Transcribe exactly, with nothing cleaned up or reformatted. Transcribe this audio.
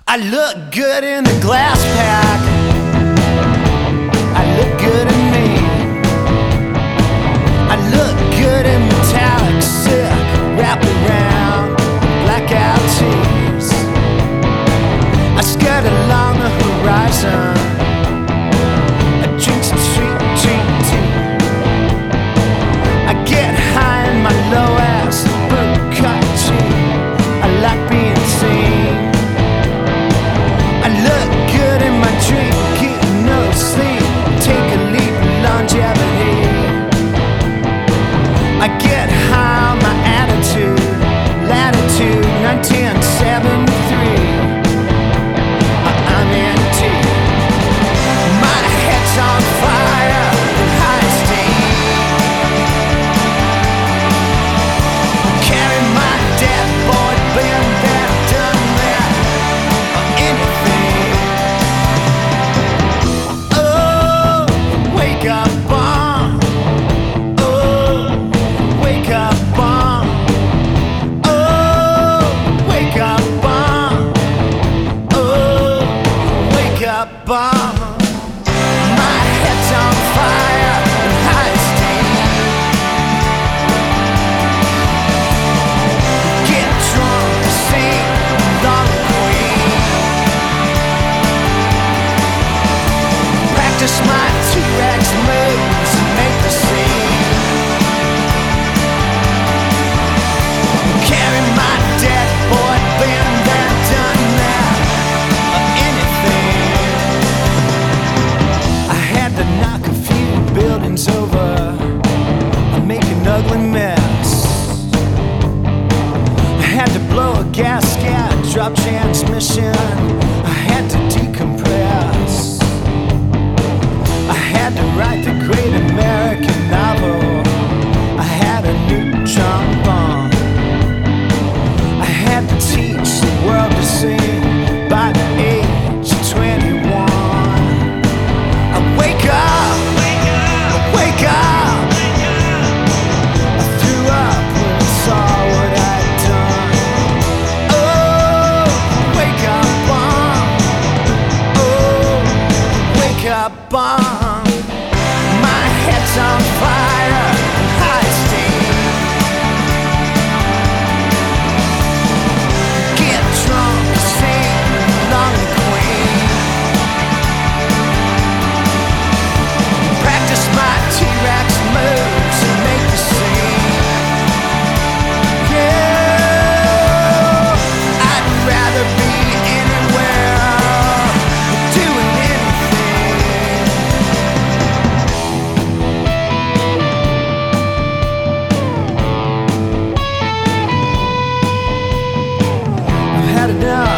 I look good in the glass pack. I look good in me. I look good in metallic silk wrapped around blackout tees. I skirt along the horizon. I drink some sweet drink tea. I get high in my low ass boot cut jeans. I like being seen. I look good in my drink, getting no sleep. Take a leap of longevity. I get high on my attitude. Latitude nineteen seventy-three. I'm empty. My head's on fire in high steam. Carry my dead boy, been there, done that, or anything. Oh, wake up, bomb. Oh, wake up, bomb. Oh, wake up, bomb. Oh, wake up, bomb. My head's on fire in high steam. Get drunk, sing Long Queen. Practice my T-Rex moves and make the scene. Carry my dead boy, been there, done that, or anything. I had to knock a few buildings over and make an ugly mess. I had to blow a gasket, drop transmission. I had to decompress. I had to write the great American novel. I had a neutron bomb. I had to teach the world to sing by the age of twenty-one. I wake up, I wake up. I threw up when I saw what I'd done. Oh, wake up, bomb. Oh, wake up, bomb. My head's on fire, high steam. Get drunk, sing Long Queen. Practice my T-Rex moves and make the scene. Yeah, I'd rather be anywhere, doing anything. I've had enough